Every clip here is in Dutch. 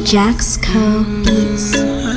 Jaxco Beats.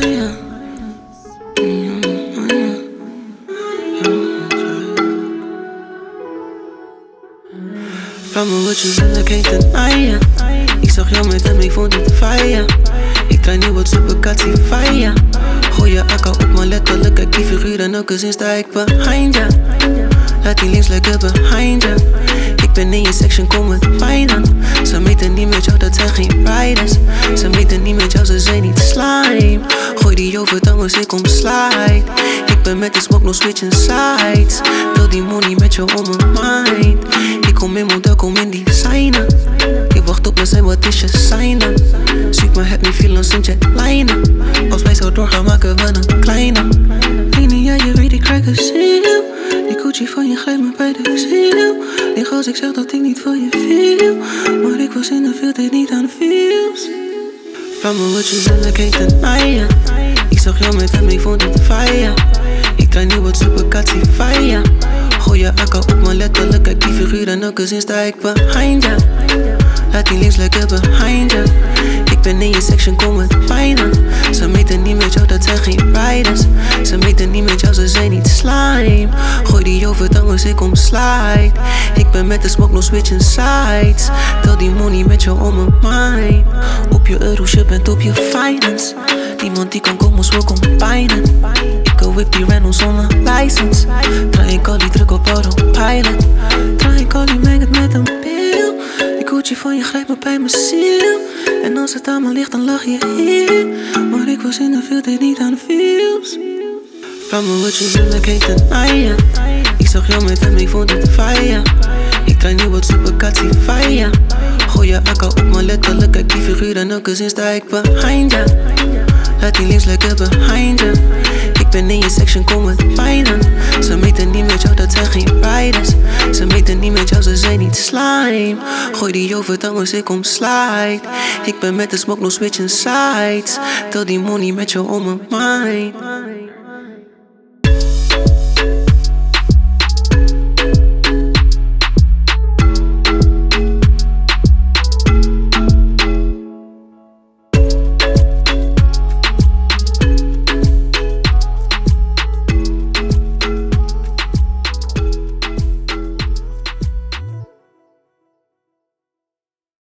Vraag me wat je wil, ik heet Naya. Ik zag jou met hem, ik vond het fire. Ik draai nu wat supercatie fire. Gooi je akka op me letterlijk, kijk die figuur en elke zin sta ik behind ya. Laat die links lekker behind ya. Ik ben in je section, kom met pijn aan. Ze meten niet met jou, dat zijn geen riders. Ze meten niet met jou, ze zijn niet slime. Gooi die over tangers, ik kom slide. Ik ben met de smoke, no switching sides. Wil die money met jou on mijn mind. Ik kom in model, kom in designer. Ik wacht op me zijn, wat is je sign dan? Zoek me, heb me feelings in jetlijnen. Als wij zo doorgaan, maken we een kleine. Linia, je weet ik krijg een ziel. Die Gucci van je grijpt me bij de ziel. Lig als ik zeg dat ik niet van je viel. Maar ik was in de field, deed niet aan de feels. Vraag me wat je wil, ik heet Naya. Ik zag jou met hem, ik vond het fire. Ik draai nu wat supercatie fire. Gooi je akka op me letterlijk, kijk die figuur en elke zin sta ik behind ya. Laat die links lekker behind ya. Ik ben in je section, kom met pijn aan. Ze meten niet met jou, dat zijn geen riders. Ze meten niet met jou, ze zijn niet slime. Gooi die over tangers, ik kom slide. Ik ben met de smoke, no switching sides. Tel die money met jou on mijn mind. Op je euro's, je bent op je finance. Niemand die kan komen, zo kom pijnen. Ik go whip die random zonder license. Draai ik al die druk op autopilot. Draai ik al die maggot met een pil. Die Gucci van je grijpt me bij mijn ziel. En als het aan me ligt, dan lag je hier. Maar ik was in de field, deed niet aan de feels. Vraag me wat je wil, ik heet Naya. Ik zag jou met hem, ik vond het fire. Ik draai nu wat supercatie fire. Gooi je akka op me letterlijk, kijk die figuur en elke zin sta ik behind ya. Laat die links lekker behind ya. Ik ben in je section, kom met pijn aan. Ze meten niet met jou, dat zijn geen riders. Ze meten niet met jou, ze zijn niet slime. Gooi die over tangers, ik kom slide. Ik ben met de smoke, no switching sides. Tel die money met jou on mijn mind.